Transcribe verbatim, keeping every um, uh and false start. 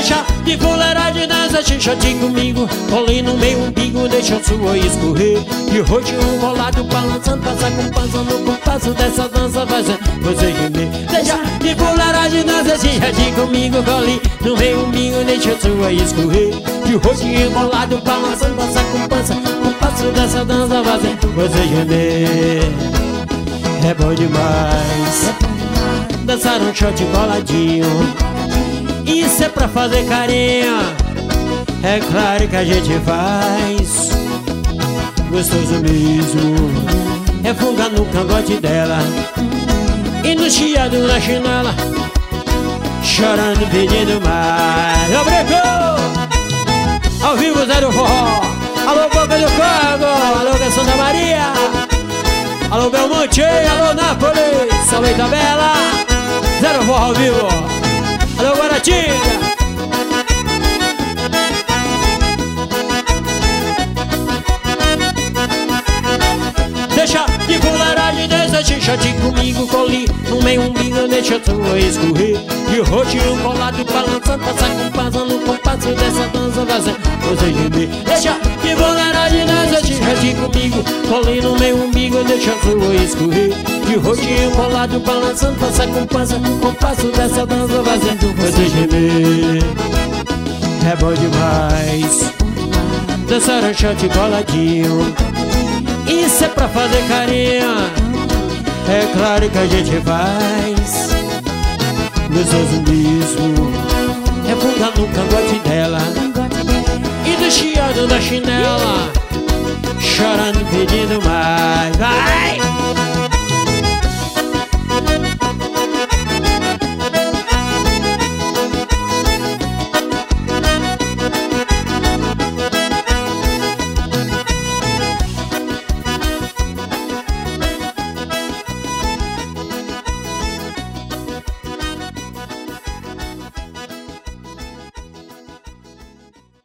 Deixa de fuleiragem, dança xixote comigo. Colinho no meio umbigo, deixa sua escorrer. E o rostinho colado, balançando, passa com passa no compasso dessa dança, fazendo você gemer. Deixa de fuleiragem, dança xixote comigo. Colinho no meio umbigo, deixa sua escorrer. E o rostinho colado, balançando, passa com passa no compasso dessa dança, fazendo você gemer. É bom demais dançar um shot coladinho. Isso é pra fazer carinho, é claro que a gente faz. Gostoso mesmo é fungar no cangote dela e no chiado na chinela, chorando pedindo mais. Obrigou! Ao vivo Zé do Forró. Alô Boca do Corgo, alô Santa Maria, alô Belmonte, alô Nápoles, alô Itabela. Zé do Forró ao vivo. Alô Guaratinga. Deixa de fuleiragem, deixa xixote comigo. Colinho no meio umbigo, deixa tua escorrer. E o rostinho colado, balançando, passa com passa no compasso dessa dança, fazendo você gemer. Deixa de fuleiragem, deixa xixote comigo. Colinho no meio umbigo, deixa tua escorrer. E o rostinho colado, balançando, passa com passa no compasso dessa dança, fazendo você gemer. É bom demais dançar um shot coladinho. Isso é pra fazer carinho, é claro que a gente faz. Gostoso mesmo é fungar no cangote dela e do chiado da chinela, chorando pedindo